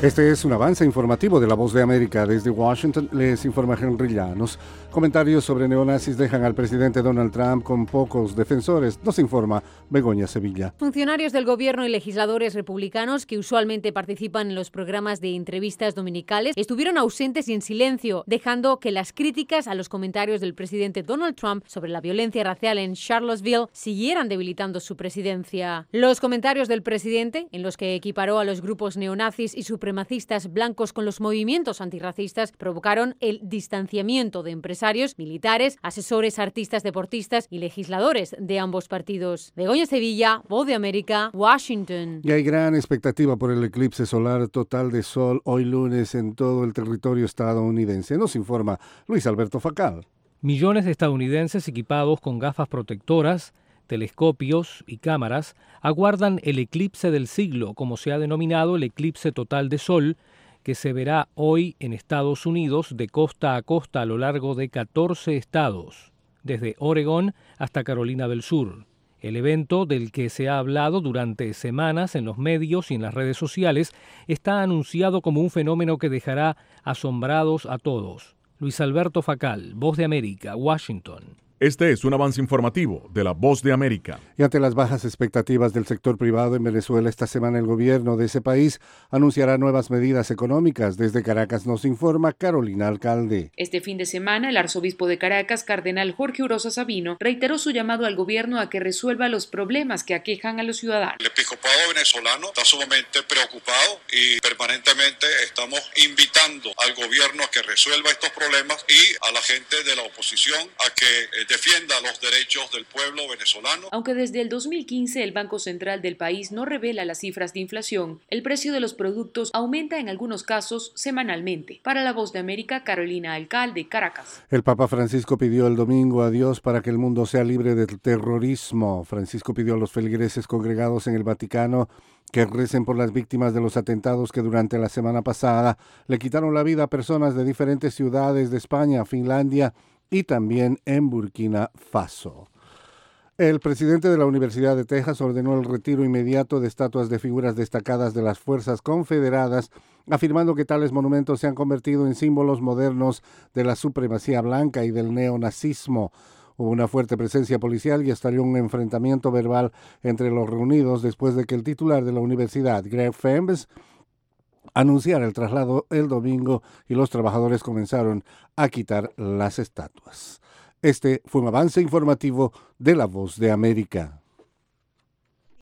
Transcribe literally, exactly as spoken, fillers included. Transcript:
Este es un avance informativo de La Voz de América. Desde Washington les informa Henry Llanos. Comentarios sobre neonazis dejan al presidente Donald Trump con pocos defensores. Nos informa Begoña Sevilla. Funcionarios del gobierno y legisladores republicanos que usualmente participan en los programas de entrevistas dominicales estuvieron ausentes y en silencio, dejando que las críticas a los comentarios del presidente Donald Trump sobre la violencia racial en Charlottesville siguieran debilitando su presidencia. Los comentarios del presidente, en los que equiparó a los grupos neonazis y supremacistas blancos con los movimientos antirracistas, provocaron el distanciamiento de empresarios, militares, asesores, artistas, deportistas y legisladores de ambos partidos. Begoña Sevilla, Voz de América, Washington. Y hay gran expectativa por el eclipse solar total de sol hoy lunes en todo el territorio estadounidense. Nos informa Luis Alberto Facal. Millones de estadounidenses equipados con gafas protectoras, telescopios y cámaras aguardan el eclipse del siglo, como se ha denominado el eclipse total de sol, que se verá hoy en Estados Unidos de costa a costa a lo largo de catorce estados, desde Oregón hasta Carolina del Sur. El evento, del que se ha hablado durante semanas en los medios y en las redes sociales, está anunciado como un fenómeno que dejará asombrados a todos. Luis Alberto Facal, Voz de América, Washington. Este es un avance informativo de La Voz de América. Y ante las bajas expectativas del sector privado en Venezuela, esta semana el gobierno de ese país anunciará nuevas medidas económicas. Desde Caracas nos informa Carolina Alcalde. Este fin de semana, el arzobispo de Caracas, cardenal Jorge Urosa Sabino, reiteró su llamado al gobierno a que resuelva los problemas que aquejan a los ciudadanos. El episcopado venezolano está sumamente preocupado y permanentemente estamos invitando al gobierno a que resuelva estos problemas y a la gente de la oposición a que defienda los derechos del pueblo venezolano. Aunque desde el dos mil quince el Banco Central del país no revela las cifras de inflación, el precio de los productos aumenta en algunos casos semanalmente. Para La Voz de América, Carolina Alcalde, Caracas. El Papa Francisco pidió el domingo a Dios para que el mundo sea libre del terrorismo. Francisco pidió a los feligreses congregados en el Vaticano que recen por las víctimas de los atentados que durante la semana pasada le quitaron la vida a personas de diferentes ciudades de España, Finlandia y también en Burkina Faso. El presidente de la Universidad de Texas ordenó el retiro inmediato de estatuas de figuras destacadas de las fuerzas confederadas, afirmando que tales monumentos se han convertido en símbolos modernos de la supremacía blanca y del neonazismo. Hubo una fuerte presencia policial y estalló un enfrentamiento verbal entre los reunidos después de que el titular de la universidad, Greg Fembes, anunciar el traslado el domingo y los trabajadores comenzaron a quitar las estatuas. Este fue un avance informativo de La Voz de América.